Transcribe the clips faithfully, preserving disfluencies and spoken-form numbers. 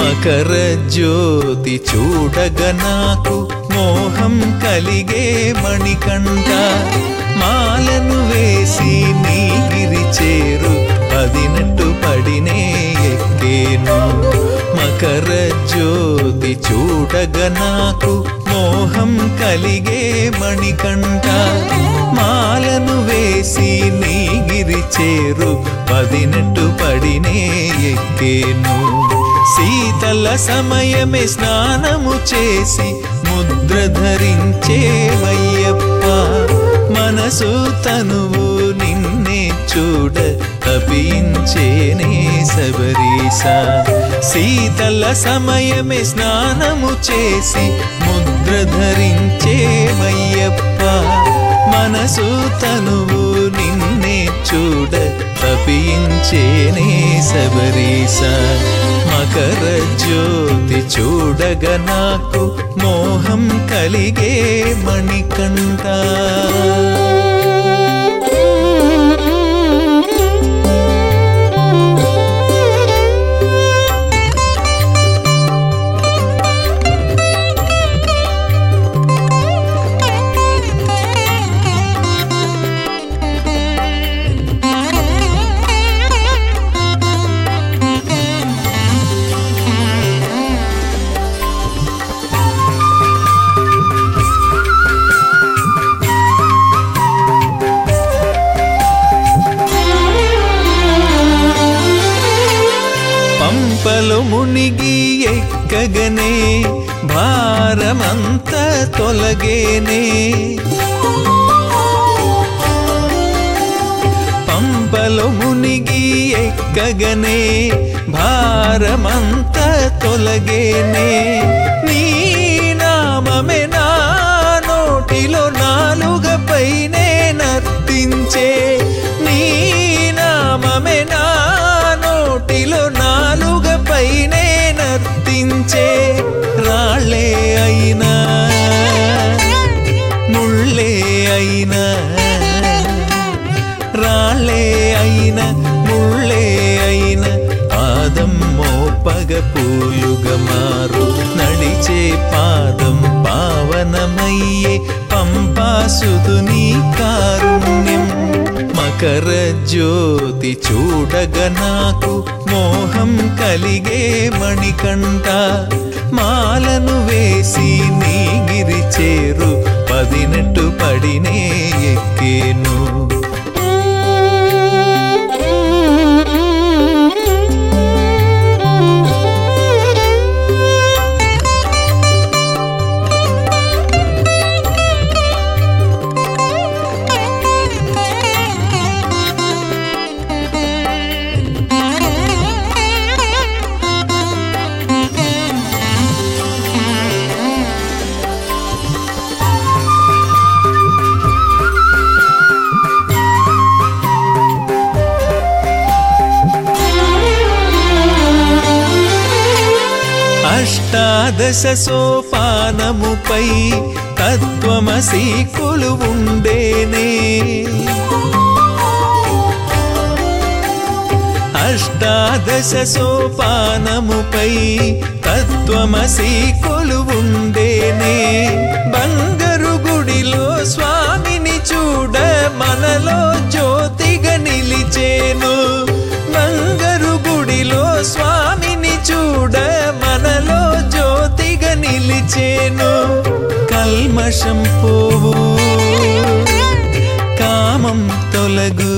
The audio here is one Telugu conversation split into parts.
మకర జ్యోతి చూడగ నాకు మోహం కలిగే మణికంఠ మాలను వేసి నీ గిరి చేరు పదినట్టు పడినే ఎక్కేను మకర జ్యోతి చూడగ నాకు మోహం కలిగే మణికంఠ మాలను వేసి నీ గిరి చేరు పదినట్టు పడినే ఎక్కేను శీతల సమయమే స్నానము చేసి ముద్ర ధరించేవయ్యప్ప మనసు తనువు నిన్నే చూడ తపించేనే శబరీశ శీతల సమయమే స్నానము చేసి ముద్ర ధరించేవయ్యప్ప మనసు తనువు నిన్నే చూడ తపించేనే శబరీశ మకర జ్యోతి చూడగ నాకు మోహం కలిగే మణికంఠ పంపలు మునిగి ఎక్కగనే భారమంత తొలగేనే పంపలు మునిగి ఎక్కగనే భారమంత తొలగేనే నీ నామమే నా నోటిలో నాలుగపైనే నర్తించే నీ నామమే నా నోటిలో నాలుగపైనే నర్తించే రాళ్ళే అయినా ముళ్ళే అయినా రాళ్ళే అయినా ముళ్ళే అయినా పాదం మోపగ పూలుగా మారు నడిచే పాదం పావనమయ్యే పంపాసుదుని కారుణ్యం మకర జ్యోతి చూడగ నాకు మోహం కలిగే మణికంఠ మాలను వేసి నీ గిరి చేరు పదినట్టు పడినే ఎక్కేను అష్టాదశ సోపానముపై తత్వమసి కొలువుండేనే అష్టాదశ సోపానముపై తత్వమసి కొలువుండేనే బంగారు గుడిలో స్వామిని చూడ మనలో జ్యోతిగా నిలిచేను బంగారు గుడిలో స్వామిని చూడ మనలో జ్యోతిగా నిలిచేను కల్మషం పోవు కామం తొలగు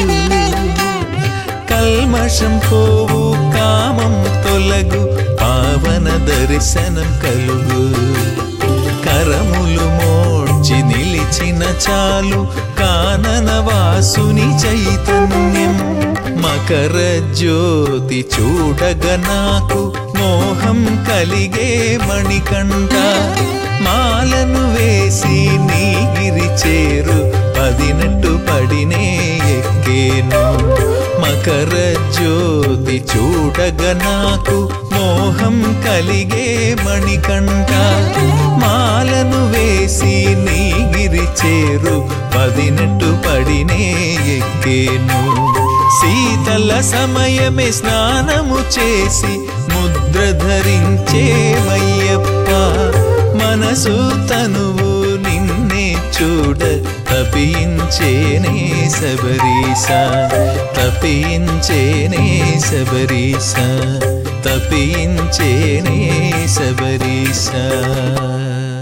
కల్మషం పోవు కామం తొలగు పావన దర్శనం కలుగు కరములు మోడ్చి నిలిచిన చాలు కానన వాసుని చైతన్యం మకర జ్యోతి చూడగ నాకు మోహం కలిగే మణికంఠ మాలను వేసి నీ గిరి చేరు పదినట్టు పడినే ఎక్కేను మకర జ్యోతి చూడగ నాకు మోహం కలిగే మణికంఠ మాలను వేసి నీ గిరి చేరు పదినట్టు పడినే ఎక్కేను శీతల సమయమే స్నానము చేసి ముద్ర ధరించేమయ్యప్ప మనసు తనువు నిన్నే చూడ తపించేనే శబరీశ తపించేనే శబరీశ తపించేనే శబరీశ